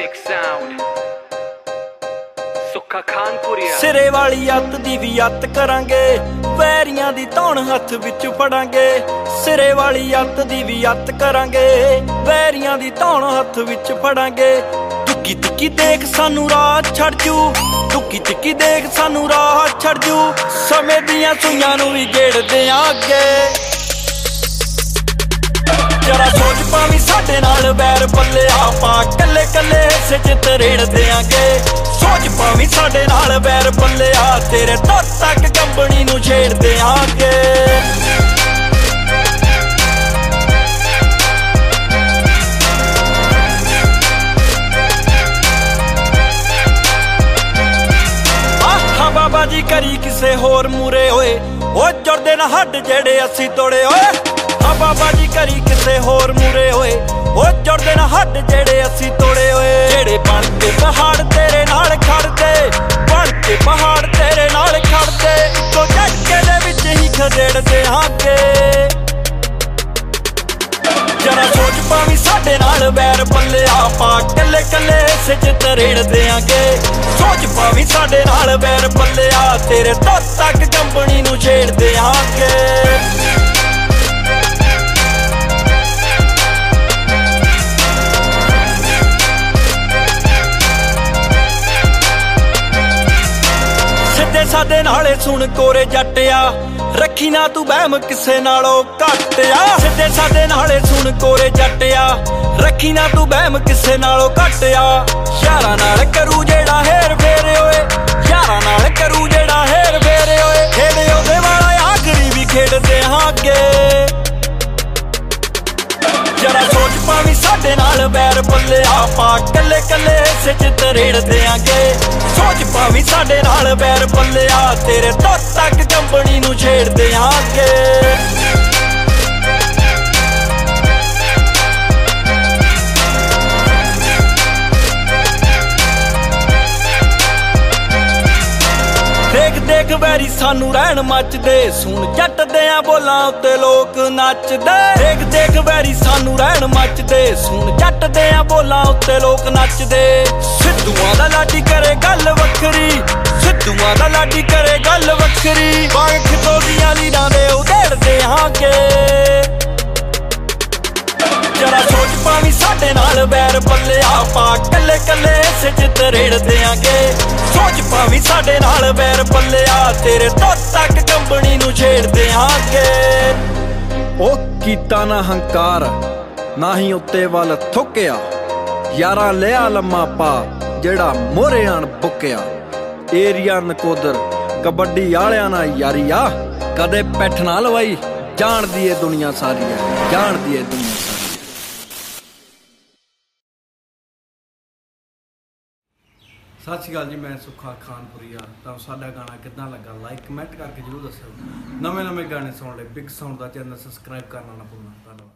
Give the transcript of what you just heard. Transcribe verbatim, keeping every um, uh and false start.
Big sound ਸੁੱਖਾ ਖਾਨਪੁਰੀਆ ਸਿਰੇ ਵਾਲੀ ਅੱਤ ਦੀ ਵੀ ਅੱਤ ਕਰਾਂਗੇ, ਵੈਰੀਆਂ ਦੀ ਧੌਣ ਹੱਥ ਵਿੱਚ ਫੜਾਂਗੇ। ਸਿਰੇ ਵਾਲੀ ਅੱਤ ਦੀ ਵੀ ਅੱਤ ਕਰਾਂਗੇ, ਵੈਰੀਆਂ ਦੀ ਧੌਣ ਹੱਥ ਵਿੱਚ ਫੜਾਂਗੇ। ਟੁੱਕੀ ਟੁੱਕੀ ਦੇਖ ਸਾਨੂੰ ਰਾਹ ਛੱਡ ਜੂ, ਟੁੱਕੀ ਟੁੱਕੀ ਦੇਖ ਸਾਨੂੰ ਰਾਹ ਛੱਡ ਜੂ। ਸਮੇਂ ਦੀਆਂ ਸੂਈਆਂ ਨੂੰ ਵੀ ਗੇੜਦੇ ਆਂ ਅੱਗੇ। ਜਰਾ ਸੋਚ ਪਾਵੀਂ ਸਾਡੇ ਨਾਲ ਵੈਰ ਪੱਲੇ, ਆਪਾਂ ਕੱਲੇ ਕੱਲੇ ਹਿੱਸੇ ਚ ਤਰੇੜ ਦਿਆਂਗੇ। ਸੋਚ ਪਾਵੀਂ ਸਾਡੇ ਨਾਲ ਵੈਰ ਪੱਲੇ, ਆ ਤੇਰੇ ਤੋਂ ਤੱਕ ਕੰਬਣੀ ਨੂੰ ਛੇੜ ਦਿਆਂਗੇ। ਆਹ ਬਾਬਾ ਜੀ ਕਰੀ ਕਿਸੇ ਹੋਰ ਮੂਰੇ ਹੋਏ, ਉਹ ਜੁੜਦੇ ਨਾ ਹੱਡ ਜਿਹੜੇ ਅਸੀਂ ਤੋੜੇ ਓਏ। ਆ ਬਾਬਾ ਜੀ ਕਰੀ ਕਿਸੇ ਹੋਰ ਮੂਰੇ ਹੋਏ, ਉਹ ਜੁੜਦੇ ਨਾ ਹੱਡ ਜਿਹੜੇ ਅਸੀਂ ਤੋੜੇ ਓਏ। ਜਿਹੜੇ ਬਣ ਕੇ ਪਹਾੜ ਤੇਰੇ ਨਾਲ ਖੜਦੇ, ਬਣ ਕੇ ਪਹਾੜ ਤੇਰੇ ਨਾਲ ਖੜਦੇ, ਇੱਕੋ ਝਟਕੇ ਦੇ ਵਿੱਚ ਹੀ ਖਦੇੜਦੇ ਹਾਂਗੇ। ਜਰਾ ਸੋਚ ਪਾਵੀਂ ਸਾਡੇ ਨਾਲ ਵੈਰ ਪੱਲੇ, ਆਪਾਂ ਕੱਲੇ ਕੱਲੇ ਹਿੱਸੇ ਚ ਤਰੇੜ ਦਿਆਂਗੇ। ਸੋਚ ਪਾਵੀਂ ਸਾਡੇ ਨਾਲ ਵੈਰ ਪੱਲੇ, ਆ ਤੇਰੇ ਤੋਂ ਤੱਕ ਕੰਬਣੀ ਨੂੰ ਛੇੜ ਦਿਆਂਗੇ। ਸਾਡੇ ਨਾਲੇ ਸੁਣ ਕੋਰੇ ਜੱਟਿਆ, ਰੱਖੀ ਨਾ ਤੂੰ ਵਹਿਮ ਕਿਸੇ ਨਾਲੋਂ ਘੱਟਿਆ। ਸਿੱਧੇ ਸਾਡੇ ਨਾਲੇ ਸੁਣ ਕੋਰੇ ਜੱਟਿਆ, ਰੱਖੀ ਨਾ ਤੂੰ ਵਹਿਮ ਕਿਸੇ ਨਾਲੋਂ ਘੱਟਿਆ। ਯਾਰਾਂ ਨਾਲ ਕਰੂ ਜਿਹੜਾ ਹੇਰ ਫੇਰੇ ਓਏ, ਯਾਰਾਂ ਨਾਲ ਕਰੂ ਜਿਹੜਾ ਹੇਰ ਫੇਰੇ ਓਏ। ਖੇਡੇ ਉਹਦੇ ਵਾਲਾ ਆਖਰੀ ਵੀ ਖੇਡਦੇ ਹਾਂਗੇ। ਜਰਾ ਸੋਚ ਪਾਵੀਂ ਸਾਡੇ ਨਾਲ ਵੈਰ ਪੱਲੇ, ਆਪਾਂ ਕੱਲੇ ਕੱਲੇ ਹਿੱਸੇ ਚ ਤਰੇੜ ਦਿਆਂਗੇ। ਸੋਚ ਪਾਵੀਂ ਸਾਡੇ ਨਾਲ ਵੈਰ ਪੱਲੇ, ਆ ਤੇਰੇ ਤੋਂ ਤੱਕ ਕੰਬਣੀ ਨੂੰ ਛੇੜ ਦਿਆਂਗੇ। ਦੇਖ ਦੇਖ ਵੈਰੀ ਸਾਨੂੰ ਰਹਿਣ ਮੱਚਦੇ, ਸੁਣ ਜੱਟਦੇ ਆ ਬੋਲਾਂ ਉੱਤੇ ਲੋਕ ਨੱਚਦੇ। ਦੇਖ ਦੇਖ ਵੈਰੀ ਸਾਨੂੰ ਰਹਿਣ ਮੱਚਦੇ, ਸੁਣ ਜੱਟਦੇ ਆ ਬੋਲਾਂ ਉੱਤੇ ਲੋਕ ਨੱਚਦੇ। ਸਿੱਧੂਆਂ ਦਾ ਲਾਡੀ ਕਰੇ ਗੱਲ ਵੱਖਰੀ, ਸਿੱਧੂਆਂ ਦਾ ਲਾਡੀ ਕਰੇ ਗੱਲ ਵੱਖਰੀ। ਬਾਗ ਖਿਤੋਦੀਆਂ ਲੀਰਾਂ ਦੇ ਉਧੇੜਦੇ ਹਾਂਗੇ। ਜਰਾ ਸੋਚ ਪਾਵੀਂ ਸਾਡੇ ਨਾਲ ਵੈਰ ਪੱਲੇ, ਆਪਾਂ ਕੱਲੇ ਕੱਲੇ ਹਿੱਸੇ ਚ ਤਰੇੜ ਦਿਆਂਗੇ। ਸੋਚ ਪਾਵੀਂ ਸਾਡੇ ਨਾਲ ਵੈਰ ਪੱਲੇ, ਆ ਤੇਰੇ ਤੋਂ ਤੱਕ ਕੰਬਣੀ ਨੂੰ ਛੇੜ ਦਿਆਂਗੇ। ਉਹ ਕੀਤਾ ਨਾ ਹੰਕਾਰ, ਨਾ ਹੀ ਉੱਤੇ ਵੱਲ ਥੁੱਕਿਆ। ਯਾਰਾਂ ਲਿਆ ਲੰਮਾ ਪਾ ਜਿਹੜਾ ਮੋਹਰੇ ਆਣ ਬੁੱਕਿਆ। ਏਰੀਆ ਨਕੋਦਰ ਕਬੱਡੀ ਵਾਲਿਆਂ ਨਾਲ ਯਾਰੀ ਆ, ਕਦੇ ਪੈਠ ਨਾ ਲਵਾਈ। ਜਾਣਦੀ ਏ ਦੁਨੀਆ ਸਾਰੀ ਆ, ਜਾਣਦੀ ਏ ਦੁਨੀਆ ਸਾਰੀ। ਸਤਿ ਸ਼੍ਰੀ ਅਕਾਲ ਜੀ, ਮੈਂ ਸੁੱਖਾ ਖਾਨਪੁਰੀਆ। ਤਾਂ ਸਾਡਾ ਗਾਣਾ ਕਿੱਦਾਂ ਲੱਗਾ ਲਾਈਕ ਕਮੈਂਟ ਕਰਕੇ ਜ਼ਰੂਰ ਦੱਸਿਓ। ਨਵੇਂ ਨਵੇਂ ਗਾਣੇ ਸੁਣਨ ਲਈ ਬਿਗ ਸਾਊਂਡ ਦਾ ਚੈਨਲ ਸਬਸਕ੍ਰਾਈਬ ਕਰਨਾ ਨਾ ਭੁੱਲਣਾ। ਧੰਨਵਾਦ।